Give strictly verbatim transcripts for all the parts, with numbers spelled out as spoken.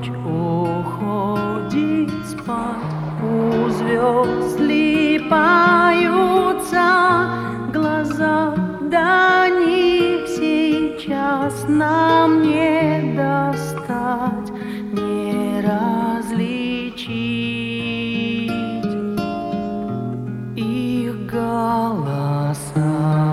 ночь уходит спать, у звезд слипаются глаза, до них сейчас нам не достать, не различить их голоса.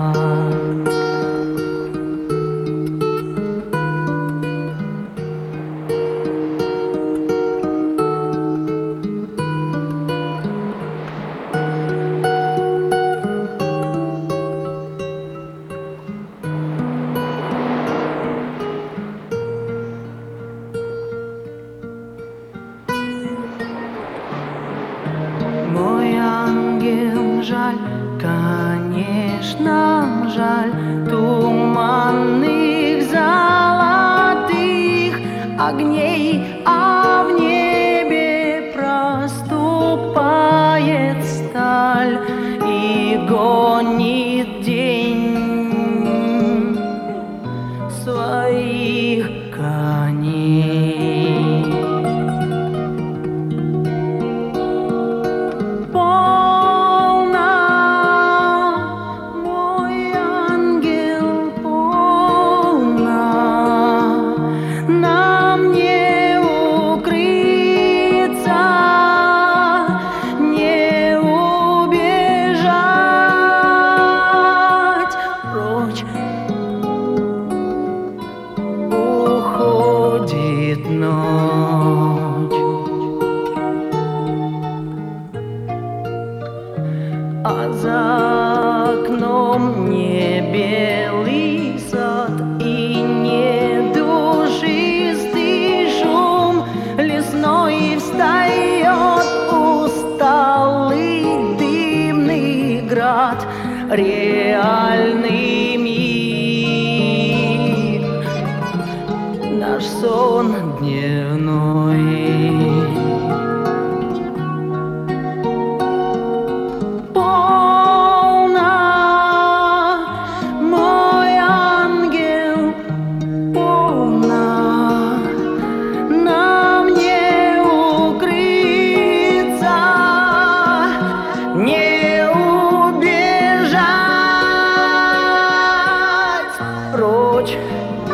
Мой ангел, жаль, конечно, жаль туманных золотых огней, а в небе проступает сталь и гонит день своих коней. Уходит ночь, а за окном не белый сад и не душистый шум лесной, встает усталый дымный град, реальный мир, наш сон дневной. Полно, мой ангел, полно, нам не укрыться, не убежать прочь